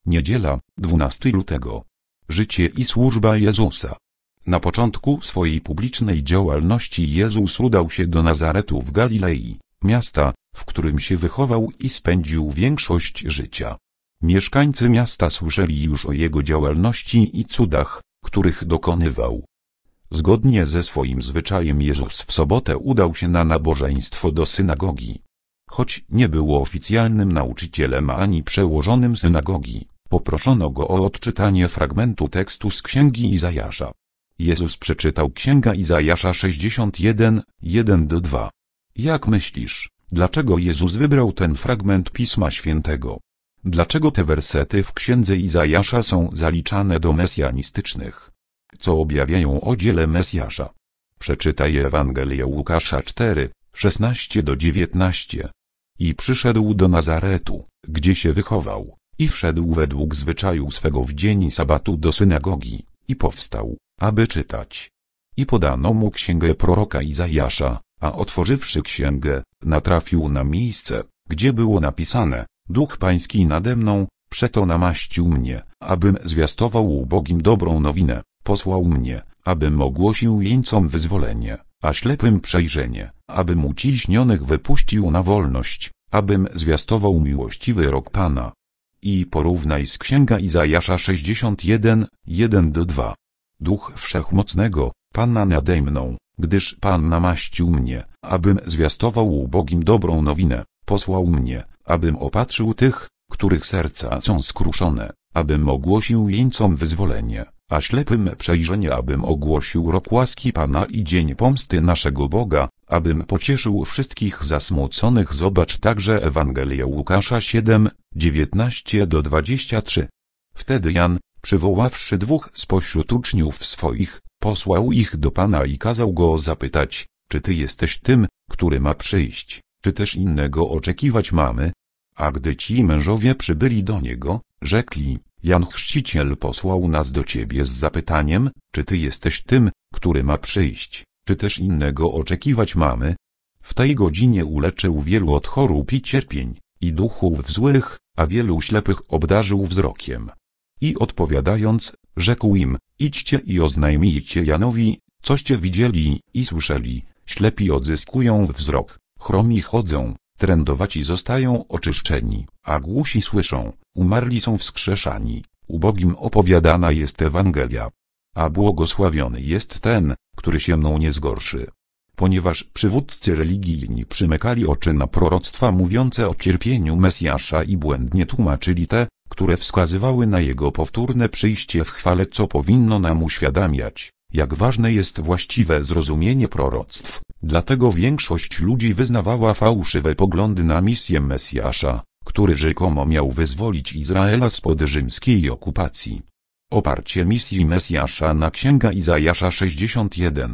Niedziela, 12 lutego. Życie i służba Jezusa. Na początku swojej publicznej działalności Jezus udał się do Nazaretu w Galilei, miasta, w którym się wychował i spędził większość życia. Mieszkańcy miasta słyszeli już o jego działalności i cudach, których dokonywał. Zgodnie ze swoim zwyczajem Jezus w sobotę udał się na nabożeństwo do synagogi. Choć nie był oficjalnym nauczycielem ani przełożonym synagogi, poproszono go o odczytanie fragmentu tekstu z Księgi Izajasza. Jezus przeczytał Księga Izajasza 61, 1-2. Jak myślisz, dlaczego Jezus wybrał ten fragment Pisma Świętego? Dlaczego te wersety w Księdze Izajasza są zaliczane do mesjanistycznych? Co objawiają o dziele Mesjasza? Przeczytaj Ewangelię Łukasza 4, 16-19. I przyszedł do Nazaretu, gdzie się wychował, i wszedł według zwyczaju swego w dzień sabatu do synagogi, i powstał, aby czytać. I podano mu księgę proroka Izajasza, a otworzywszy księgę, natrafił na miejsce, gdzie było napisane: Duch Pański nade mną, przeto namaścił mnie, abym zwiastował ubogim dobrą nowinę, posłał mnie, abym ogłosił jeńcom wyzwolenie, a ślepym przejrzenie, abym uciśnionych wypuścił na wolność, abym zwiastował miłościwy rok Pana. I porównaj z Księga Izajasza 61, 1-2. Duch Wszechmocnego, Pana nade mną, gdyż Pan namaścił mnie, abym zwiastował ubogim dobrą nowinę, posłał mnie, abym opatrzył tych, których serca są skruszone, abym ogłosił jeńcom wyzwolenie, a ślepym przejrzenie, abym ogłosił rok łaski Pana i dzień pomsty naszego Boga, abym pocieszył wszystkich zasmuconych. Zobacz także Ewangelię Łukasza 7, 19-23. Wtedy Jan, przywoławszy 2 spośród uczniów swoich, posłał ich do Pana i kazał go zapytać: czy Ty jesteś tym, który ma przyjść, czy też innego oczekiwać mamy? A gdy ci mężowie przybyli do niego, rzekli: Jan Chrzciciel posłał nas do Ciebie z zapytaniem, czy Ty jesteś tym, który ma przyjść, czy też innego oczekiwać mamy? W tej godzinie uleczył wielu od chorób i cierpień, i duchów złych, a wielu ślepych obdarzył wzrokiem. I odpowiadając, rzekł im: idźcie i oznajmijcie Janowi, coście widzieli i słyszeli: ślepi odzyskują wzrok, chromi chodzą, trędowaci zostają oczyszczeni, a głusi słyszą, umarli są wskrzeszani, ubogim opowiadana jest Ewangelia. A błogosławiony jest ten, który się mną nie zgorszy. Ponieważ przywódcy religijni przymykali oczy na proroctwa mówiące o cierpieniu Mesjasza i błędnie tłumaczyli te, które wskazywały na jego powtórne przyjście w chwale, co powinno nam uświadamiać, jak ważne jest właściwe zrozumienie proroctw. Dlatego większość ludzi wyznawała fałszywe poglądy na misję Mesjasza, który rzekomo miał wyzwolić Izraela spod rzymskiej okupacji. Oparcie misji Mesjasza na Księga Izajasza 61,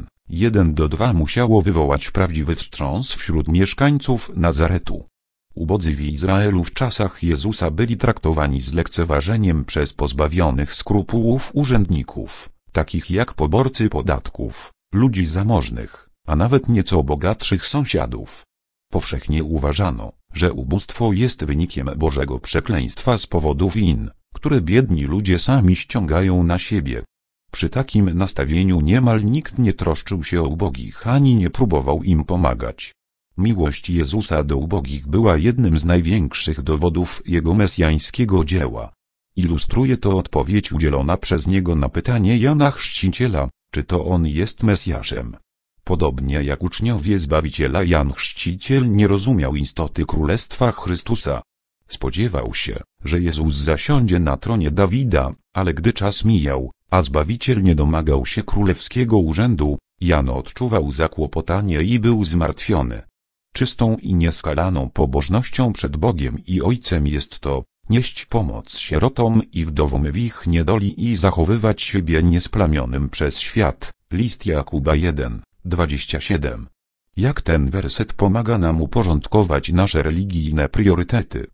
1-2 musiało wywołać prawdziwy wstrząs wśród mieszkańców Nazaretu. Ubodzy w Izraelu w czasach Jezusa byli traktowani z lekceważeniem przez pozbawionych skrupułów urzędników, takich jak poborcy podatków, ludzi zamożnych, a nawet nieco bogatszych sąsiadów. Powszechnie uważano, że ubóstwo jest wynikiem Bożego przekleństwa z powodu win, które biedni ludzie sami ściągają na siebie. Przy takim nastawieniu niemal nikt nie troszczył się o ubogich ani nie próbował im pomagać. Miłość Jezusa do ubogich była jednym z największych dowodów Jego mesjańskiego dzieła. Ilustruje to odpowiedź udzielona przez Niego na pytanie Jana Chrzciciela, czy to On jest Mesjaszem. Podobnie jak uczniowie Zbawiciela, Jan Chrzciciel nie rozumiał istoty Królestwa Chrystusa. Spodziewał się, że Jezus zasiądzie na tronie Dawida, ale gdy czas mijał, a Zbawiciel nie domagał się królewskiego urzędu, Jan odczuwał zakłopotanie i był zmartwiony. Czystą i nieskalaną pobożnością przed Bogiem i Ojcem jest to: nieść pomoc sierotom i wdowom w ich niedoli i zachowywać siebie niesplamionym przez świat. List Jakuba 1, 27. Jak ten werset pomaga nam uporządkować nasze religijne priorytety?